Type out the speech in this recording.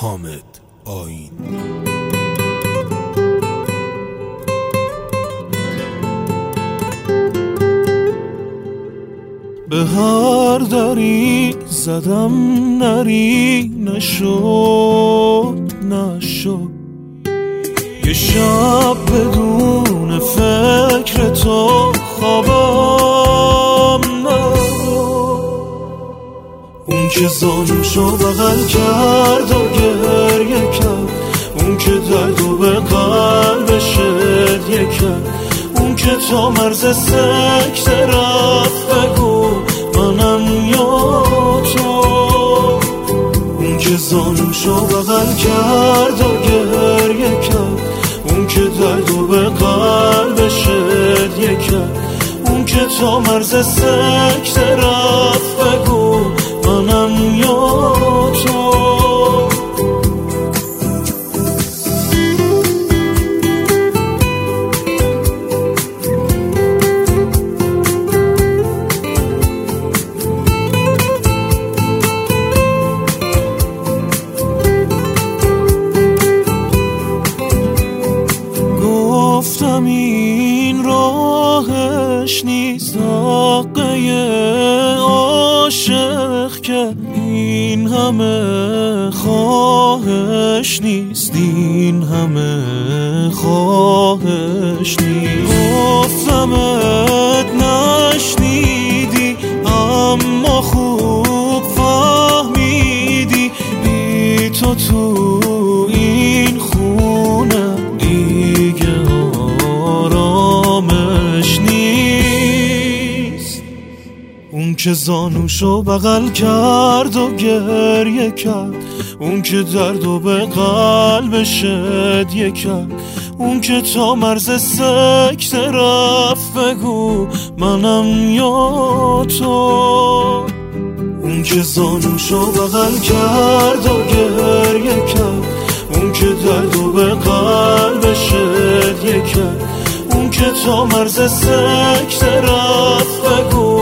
حامد آیین. به هر دری زدم نری نشد یه شب بدون فکر تو خوابم نبود. اون که زانوشو بغل کرد و گریه کرد، اون که دردو به قلبش هدیه کرد، اون که تا مرز سکته رفت بگو منم یا تو. اون که زانوشو بغل کرد و گریه کرد، اون که دردو به قلبش هدیه کرد، اون که تا مرز سکته رفت بگو منم یا تو. گفتم این راهش نیست حقه عاشق که این همه خواهش نیست، این همه خواهش نیست. گفتمت نشنیدی اما خوب فهمیدی، بی تو تو این خونه دیگه آرامش نیست. اون که زانوشو بغل کرد و گریه کرد، اون که دردو به قلبش هدیه کرد، اون که تا مرز سکته رفت بگو منم یا تو. اون که زانوشو بغل کرد و گریه کرد، اون که دردو به قلبش هدیه کرد، اون که تا مرز سکته رفت بگو